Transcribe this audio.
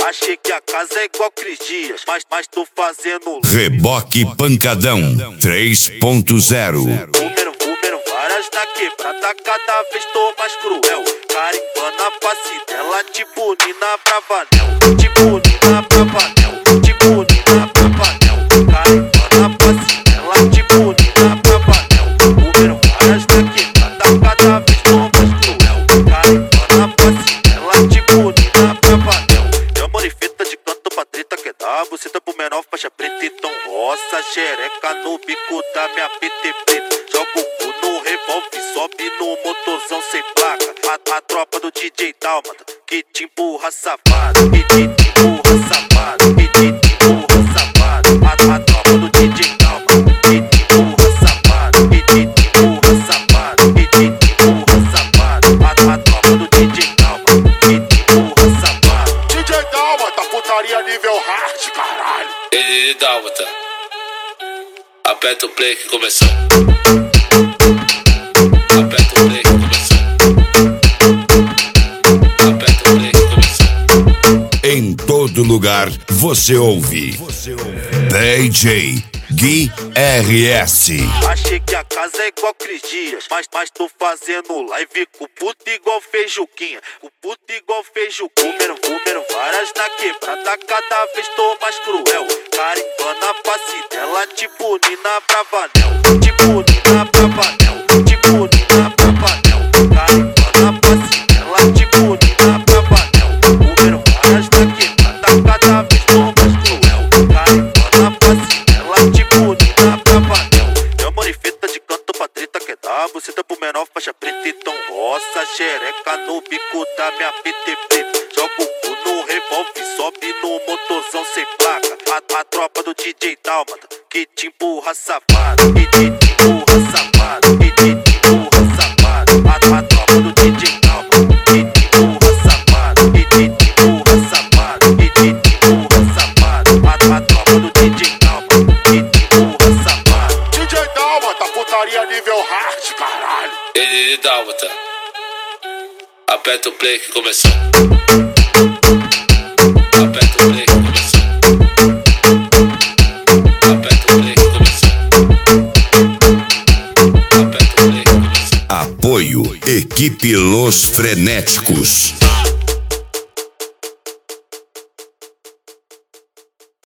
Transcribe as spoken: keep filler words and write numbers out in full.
Achei que a casa é igual Cris Dias, mas, mas tô fazendo Reboque Pancadão três ponto zero. Número, número, várias na quebrada, cada vez tô mais cruel. Carimbando a face dela, tipo Nina Bravanel. Tipo Nina Bravanel, tipo Nina Bravanel. Carimbando a face dela, tipo Nina Bravanel. Número, várias na quebrada, cada vez tô mais cruel. Carimbando a face dela, tipo Nina Bravanel. Chama de fita de canto pra treta que dá buceta pro menor, faixa preta e tom roça. Xereca no bico da minha P T preta. Joga o cu no revólver, sobe no motorzão sem placa. A, a tropa do D J Dálmata, que te empurra safado, que te empurra safado, que te empurra safado. A, a tropa do D J Dálmata, que te empurra safado, que te empurra safado, que te empurra safado. A, a tropa do D J Dálmata, que te empurra safado. D J Dálmata, putaria nível hard, caralho. Ei, Dálmata, aperta o play que começou. Aperta o play que começou. Aperta o play que começou. Em todo lugar você ouve D J Gui R S. Achei que a casa é igual Cris Dias, mas, mas tô fazendo live com o puto igual Feijuquinha. O puto igual Feijuquinha. Número, número, várias na quebrada, cada vez tô mais cruel. Carimbando a face dela, tipo Nina Bravanel. Tipo Nina Bravanel, tipo Nina Bravanel. Carimbando a face dela, tipo Nina Bravanel. Número, várias na quebrada, cada vez tô mais cruel. Carimbando a face dela, tipo Nina Bravanel. Chama de fita de canto pra treta que dá buceta pro menor, faixa preta e tom roça. Xereca no bico da minha P T preta. Joga o cu no revólver, sobe no motorzão sem placa. A, a tropa do D J Dálmata, que te empurra safado, que te empurra safado, que te empurra safado. A, a tropa do D J Dálmata, que te empurra safado, que te empurra safado, que te empurra safado. A, a tropa do D J Dálmata, que te empurra safado. D J Dálmata, putaria nível hard, caralho. Ei, Dálmata, aperta o play que começou. Aperta o play que começou. Aperta o play que começou. Aperta o play que começou. Apoio Equipe Los Frenéticos.